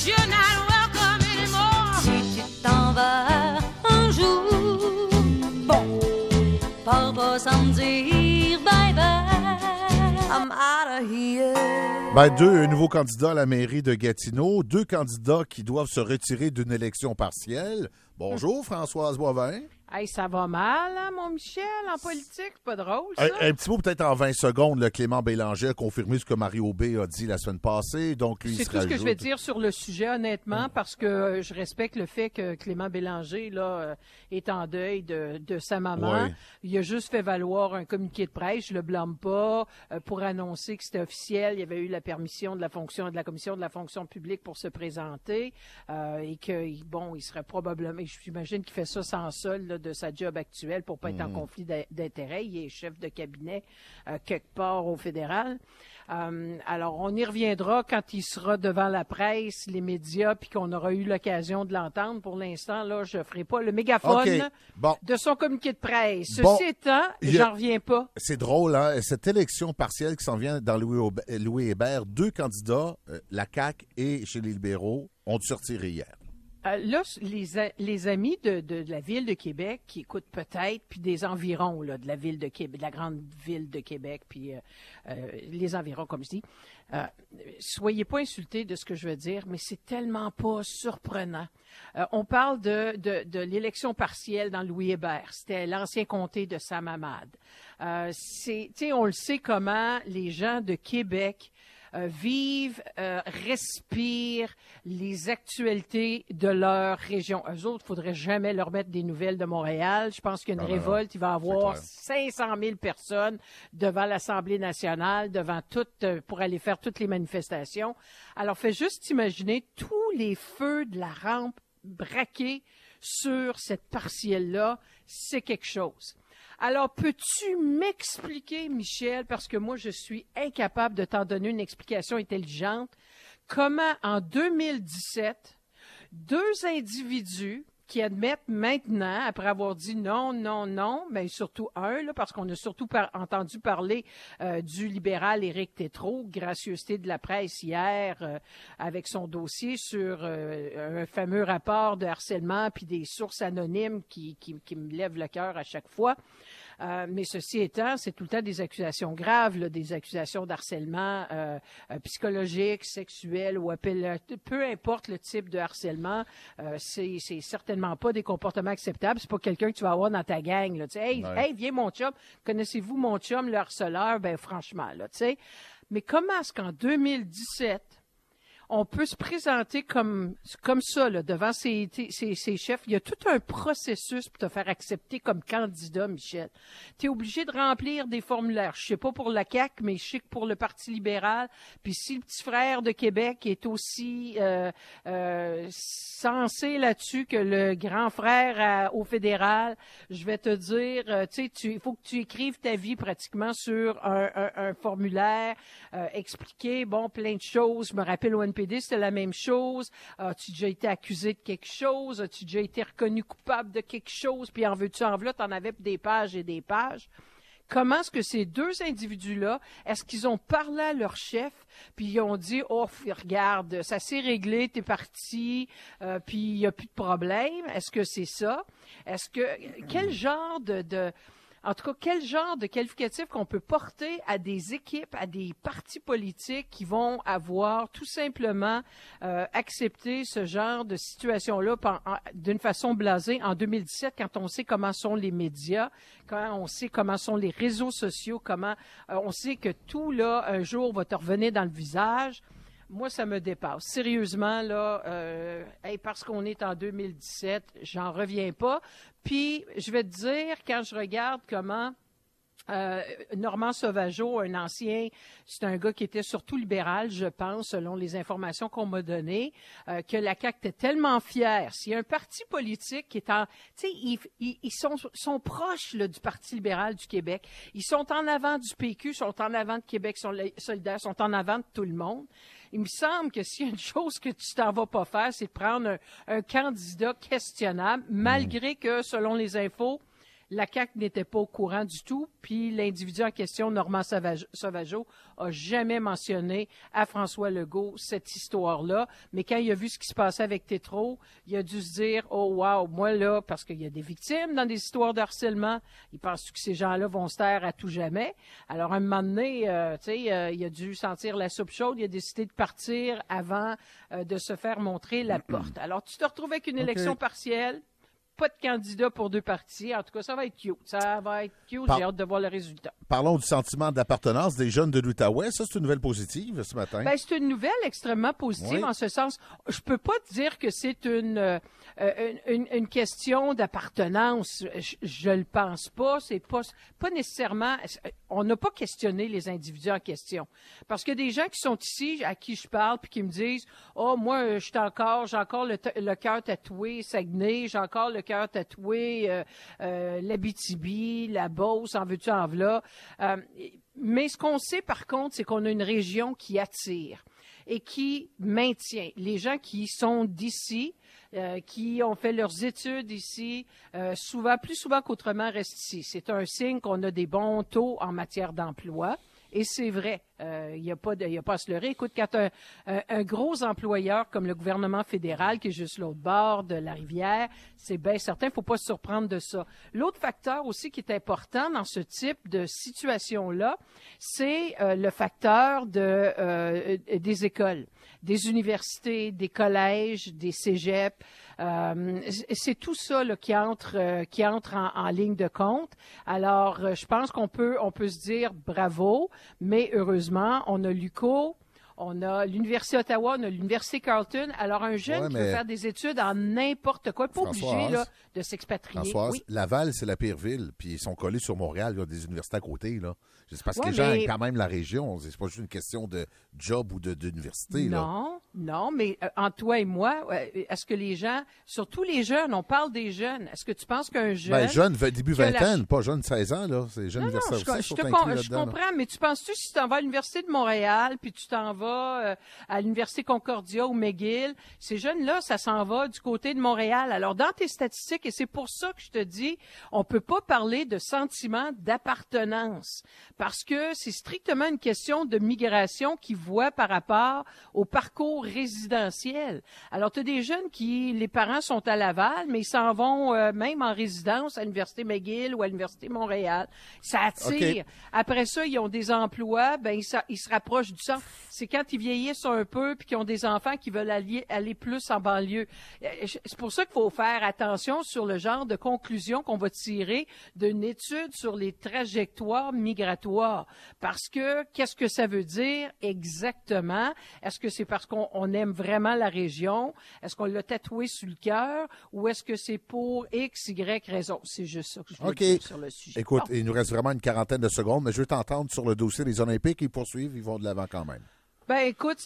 you're not welcome anymore. Si tu t'en vas un jour, bon, pars pas sans me dire bye-bye. I'm out of here. Ben, deux nouveaux candidats à la mairie de Gatineau, deux candidats qui doivent se retirer d'une élection partielle. Bonjour, Françoise Boivin. Hey, ça va mal, hein, mon Michel, en politique? C'est pas drôle, ça? Un petit mot peut-être en 20 secondes. Là, Clément Bélanger a confirmé ce que Mario B a dit la semaine passée. Donc, lui, C'est tout ce que je vais dire sur le sujet, honnêtement, parce que je respecte le fait que Clément Bélanger là, est en deuil de sa maman. Ouais. Il a juste fait valoir un communiqué de presse, je le blâme pas, pour annoncer que c'était officiel. Il y avait eu la permission de la commission de la fonction publique pour se présenter et que, bon, il serait probablement, j'imagine qu'il fait ça sans solde là, de sa job actuelle pour pas être en conflit d'intérêts. Il est chef de cabinet quelque part au fédéral. Alors, on y reviendra quand il sera devant la presse, les médias, puis qu'on aura eu l'occasion de l'entendre. Pour l'instant, là, je ferai pas le mégaphone de son communiqué de presse. Ceci étant, j'en reviens pas. C'est drôle, hein? Cette élection partielle qui s'en vient dans Louis Hébert, deux candidats, la CAQ et chez les libéraux, ont dû se retirer hier. Là, les amis de la Ville de Québec qui écoutent peut-être, puis des environs là, de la Ville de Québec, de la grande Ville de Québec, puis les environs, comme je dis, soyez pas insultés de ce que je veux dire, mais c'est tellement pas surprenant. On parle de l'élection partielle dans Louis Hébert. C'était l'ancien comté de Sam-Hamad. On le sait comment les gens de Québec vivent, respirent les actualités de leur région. Eux autres, il ne faudrait jamais leur mettre des nouvelles de Montréal. Je pense qu'il y a une révolte. Il va y avoir 500 000 personnes devant l'Assemblée nationale, pour aller faire toutes les manifestations. Alors, fais juste imaginer tous les feux de la rampe braqués sur cette partielle-là. C'est quelque chose. Alors, peux-tu m'expliquer, Michel, parce que moi, je suis incapable de t'en donner une explication intelligente, comment, en 2017, deux individus qui admettent maintenant, après avoir dit non, mais surtout un, là, parce qu'on a surtout entendu parler du libéral Éric Tétrault, gracieuseté de la presse hier, avec son dossier sur un fameux rapport de harcèlement puis des sources anonymes qui me lèvent le cœur à chaque fois. Mais ceci étant, c'est tout le temps des accusations graves, là, des accusations d'harcèlement psychologique, sexuel ou peu importe le type de harcèlement, c'est certainement pas des comportements acceptables. C'est pas quelqu'un que tu vas avoir dans ta gang. Là, hey, viens mon chum, connaissez-vous mon chum, le harceleur? Ben franchement, là, tu sais. Mais comment est-ce qu'en 2017, on peut se présenter comme ça là, devant ses chefs. Il y a tout un processus pour te faire accepter comme candidat, Michel. Tu es obligé de remplir des formulaires. Je sais pas pour la CAQ, mais je sais que pour le Parti libéral. Puis si le petit frère de Québec est aussi sensé là-dessus que le grand frère au fédéral, je vais te dire, il faut que tu écrives ta vie pratiquement sur un formulaire, expliquer, plein de choses. Je me rappelle au NPD, c'était la même chose. As-tu déjà été accusé de quelque chose? As-tu déjà été reconnu coupable de quelque chose? Puis en veux-tu, en voilà, t'en avais des pages et des pages. Comment est-ce que ces deux individus-là, est-ce qu'ils ont parlé à leur chef, puis ils ont dit, oh, regarde, ça s'est réglé, t'es parti, puis il n'y a plus de problème. Est-ce que c'est ça? Quel genre quel genre de qualificatif qu'on peut porter à des équipes, à des partis politiques qui vont avoir tout simplement accepté ce genre de situation-là d'une façon blasée en 2017, quand on sait comment sont les médias, quand on sait comment sont les réseaux sociaux, comment on sait que tout, là, un jour, va te revenir dans le visage. Moi, ça me dépasse. Sérieusement, là, parce qu'on est en 2017, j'en reviens pas. Puis, je vais te dire, quand je regarde comment Normand Sauvageau, un ancien, c'est un gars qui était surtout libéral, je pense, selon les informations qu'on m'a données, que la CAQ était tellement fière. S'il y a un parti politique qui est en... Tu sais, ils sont proches là, du Parti libéral du Québec. Ils sont en avant du PQ, sont en avant de Québec solidaire, sont en avant de tout le monde. Il me semble que s'il y a une chose que tu t'en vas pas faire, c'est de prendre un candidat questionnable, malgré que, selon les infos, La CAQ n'était pas au courant du tout, puis l'individu en question, Normand Sauvageau, a jamais mentionné à François Legault cette histoire-là. Mais quand il a vu ce qui se passait avec Tétro, il a dû se dire, oh wow, moi là, parce qu'il y a des victimes dans des histoires de harcèlement, il pense que ces gens-là vont se taire à tout jamais. Alors, un moment donné, il a dû sentir la soupe chaude, il a décidé de partir avant de se faire montrer la porte. Alors, tu te retrouves avec une élection partielle. Pas de candidat pour 2 partis. En tout cas, ça va être cute. Ça va être cute. J'ai hâte de voir le résultat. Parlons du sentiment d'appartenance des jeunes de l'Outaouais. Ça, c'est une nouvelle positive ce matin. Ben, c'est une nouvelle extrêmement positive en ce sens. Je peux pas te dire que c'est une question d'appartenance. Je le pense pas. C'est pas nécessairement. On n'a pas questionné les individus en question. Parce que des gens qui sont ici, à qui je parle, puis qui me disent, oh, moi, j'ai encore le cœur tatoué Saguenay, j'ai encore le cœur tatoué l'Abitibi, la Beauce, en veux-tu, en v'là. Mais ce qu'on sait, par contre, c'est qu'on a une région qui attire et qui maintient. Les gens qui sont d'ici, qui ont fait leurs études ici, plus souvent qu'autrement, restent ici. C'est un signe qu'on a des bons taux en matière d'emploi. Et c'est vrai, il n'y a pas à se leurrer. Écoute, quand un gros employeur comme le gouvernement fédéral, qui est juste l'autre bord de la rivière, c'est bien certain, il ne faut pas se surprendre de ça. L'autre facteur aussi qui est important dans ce type de situation-là, c'est le facteur des écoles, des universités, des collèges, des cégeps. C'est tout ça là, qui entre en ligne de compte. Alors, je pense qu'on peut se dire bravo, mais heureusement, on a l'UQO, on a l'Université Ottawa, on a l'Université Carleton. Alors, un jeune qui veut faire des études en n'importe quoi, pas obligé là, de s'expatrier. Françoise, oui. Laval, c'est la pire ville, puis ils sont collés sur Montréal, il y a des universités à côté, là. C'est parce que les gens aiment quand même la région. C'est pas juste une question de job ou d'université. Non, mais entre toi et moi, est-ce que les gens, surtout les jeunes, on parle des jeunes, est-ce que tu penses qu'un jeune... Ben, jeune, début vingtaine, pas jeune 16 ans, là. C'est jeune universitaire aussi, je comprends, mais tu penses-tu si tu t'en vas à l'Université de Montréal, puis tu t'en vas à l'Université Concordia ou McGill, ces jeunes-là, ça s'en va du côté de Montréal. Alors, dans tes statistiques, et c'est pour ça que je te dis, on peut pas parler de sentiment d'appartenance. Parce que c'est strictement une question de migration qu'ils voient par rapport au parcours résidentiel. Alors, tu as des jeunes les parents sont à Laval, mais ils s'en vont même en résidence à l'Université McGill ou à l'Université Montréal. Ça attire. Okay. Après ça, ils ont des emplois, ils se rapprochent du centre. C'est quand ils vieillissent un peu puis qu'ils ont des enfants qui veulent aller plus en banlieue. C'est pour ça qu'il faut faire attention sur le genre de conclusion qu'on va tirer d'une étude sur les trajectoires migratoires. Parce que, qu'est-ce que ça veut dire exactement? Est-ce que c'est parce qu'on aime vraiment la région? Est-ce qu'on l'a tatoué sur le cœur? Ou est-ce que c'est pour X, Y raison? C'est juste ça que je veux dire sur le sujet. Écoute, il nous reste vraiment une quarantaine de secondes, mais je veux t'entendre sur le dossier des Olympiques. Ils poursuivent, ils vont de l'avant quand même. Ben écoute,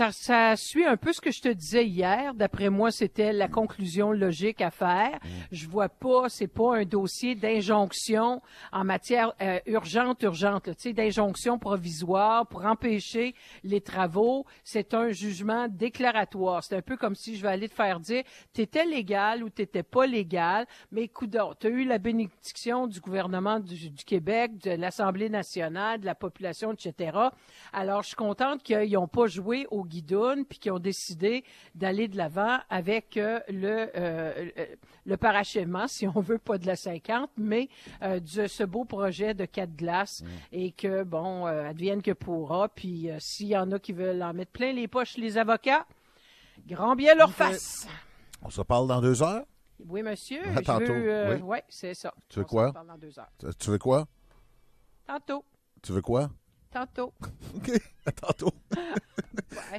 ça suit un peu ce que je te disais hier. D'après moi, c'était la conclusion logique à faire. Je vois pas, c'est pas un dossier d'injonction en matière urgente, tu sais, d'injonction provisoire pour empêcher les travaux. C'est un jugement déclaratoire. C'est un peu comme si je vais aller te faire dire, t'étais légal ou t'étais pas légal, mais coudonc, t'as eu la bénédiction du gouvernement du Québec, de l'Assemblée nationale, de la population, etc. Alors, je suis contente qu'ils n'ont pas joué au guidoune puis qu'ils ont décidé d'aller de l'avant avec le parachèvement, si on veut, pas de la 50, mais de ce beau projet de 4 glaces et que, advienne que pourra. Puis s'il y en a qui veulent en mettre plein les poches, les avocats, grand bien leur face. On se parle dans 2 heures? Oui, monsieur. Tantôt. Oui, c'est ça. Tu veux quoi? On se parle dans 2 heures. Tu veux quoi? Tantôt. Tu veux quoi? Tantôt. OK. À tantôt.